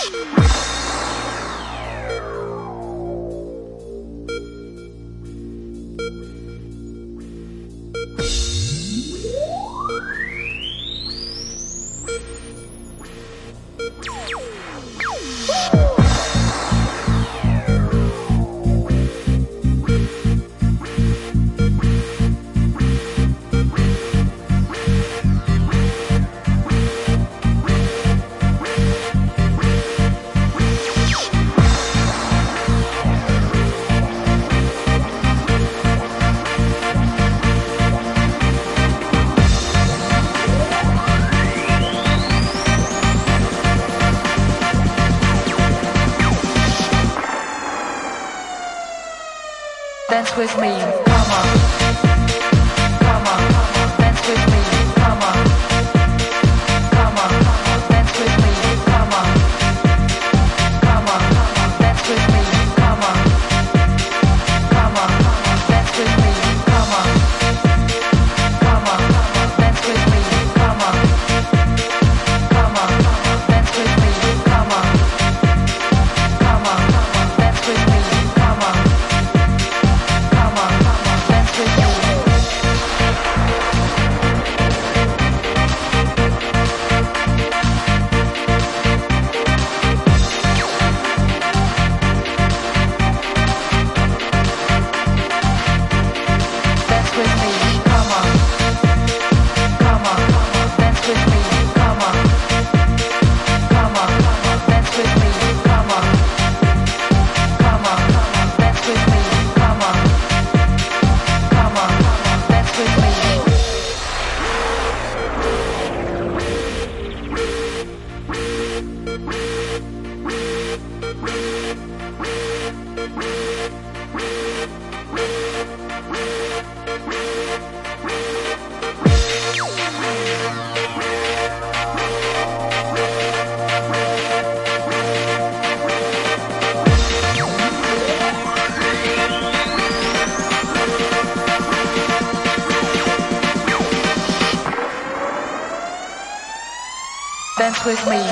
Dance with me, come on. Come on, dance with me, come on. Come on, dance with me, come on. Come on, dance with me, come on. Come on, dance with me, come on. Come on, dance with me, come on. Come on, dance with me, come on. Come on, dance with me, come on. Dance with me.